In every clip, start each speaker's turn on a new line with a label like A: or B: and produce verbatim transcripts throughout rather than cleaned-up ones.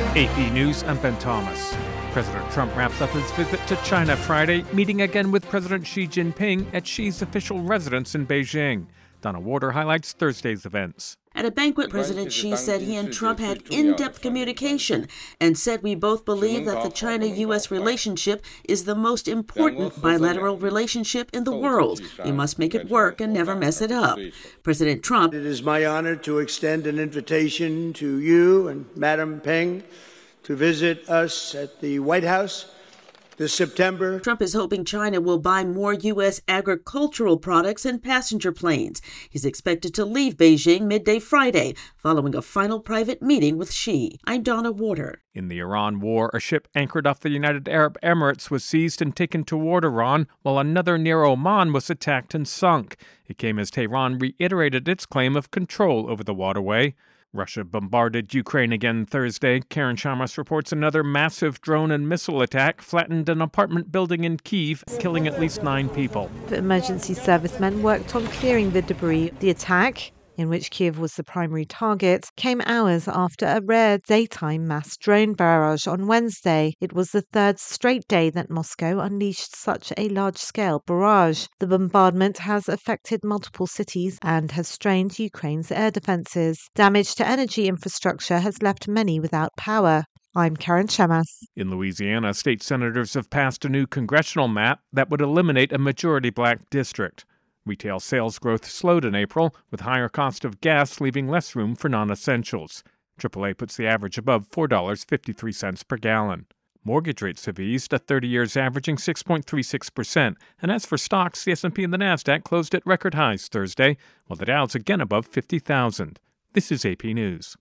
A: A P News, I'm Ben Thomas. President Trump wraps up his visit to China Friday, meeting again with President Xi Jinping at Xi's official residence in Beijing. Donna Warder highlights Thursday's events.
B: At a banquet, President Xi said he and Trump had in-depth communication and said we both believe that the China U S relationship is the most important bilateral relationship in the world. We must make it work and never mess it up. President Trump:
C: It is my honor to extend an invitation to you and Madam Peng to visit us at the White House this September.
B: Trump is hoping China will buy more U S agricultural products and passenger planes. He's expected to leave Beijing midday Friday, following a final private meeting with Xi. I'm Donna Warder.
A: In the Iran war, a ship anchored off the United Arab Emirates was seized and taken toward Iran, while another near Oman was attacked and sunk. It came as Tehran reiterated its claim of control over the waterway. Russia bombarded Ukraine again Thursday. Karen Shamas reports another massive drone and missile attack flattened an apartment building in Kyiv, killing at least nine people.
D: The emergency servicemen worked on clearing the debris. The attack, in which Kyiv was the primary target, came hours after a rare daytime mass drone barrage on Wednesday. It was the third straight day that Moscow unleashed such a large-scale barrage. The bombardment has affected multiple cities and has strained Ukraine's air defenses. Damage to energy infrastructure has left many without power. I'm Karen Shamas.
A: In Louisiana, state senators have passed a new congressional map that would eliminate a majority black district. Retail sales growth slowed in April, with higher cost of gas leaving less room for non-essentials. triple A puts the average above four dollars and fifty-three cents per gallon. Mortgage rates have eased, at thirty years averaging six point three six percent. And as for stocks, the S and P and the NASDAQ closed at record highs Thursday, while the Dow's again above fifty thousand. This is A P News.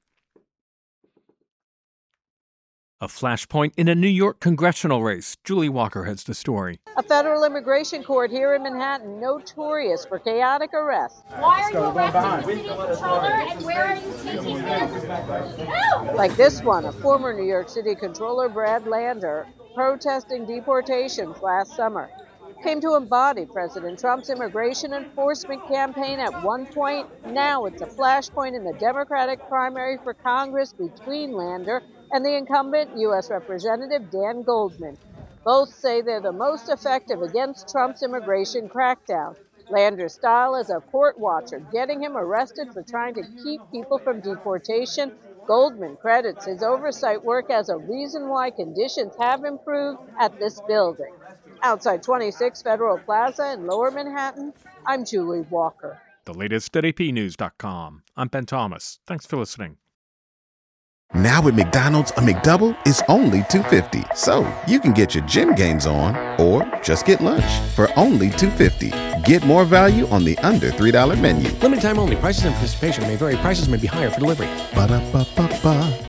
A: A flashpoint in a New York congressional race. Julie Walker has the story.
E: A federal immigration court here in Manhattan notorious for chaotic arrests.
F: Why are you arresting the city controller and where are you taking him?
E: Like this one, a former New York City controller, Brad Lander, protesting deportations last summer. Came to embody President Trump's immigration enforcement campaign at one point. Now it's a flashpoint in the Democratic primary for Congress between Lander and the incumbent U S Representative Dan Goldman. Both say they're the most effective against Trump's immigration crackdown. Lander's style as a court watcher, getting him arrested for trying to keep people from deportation. Goldman credits his oversight work as a reason why conditions have improved at this building. Outside twenty-six Federal Plaza in Lower Manhattan, I'm Julie Walker.
A: The latest at A P news dot com. I'm Ben Thomas. Thanks for listening.
G: Now at McDonald's, a McDouble is only two dollars and fifty cents. So you can get your gym gains on or just get lunch for only two dollars and fifty cents. Get more value on the under three dollar menu.
H: Limited time only. Prices and participation may vary. Prices may be higher for delivery.
G: Ba-da-ba-ba-ba.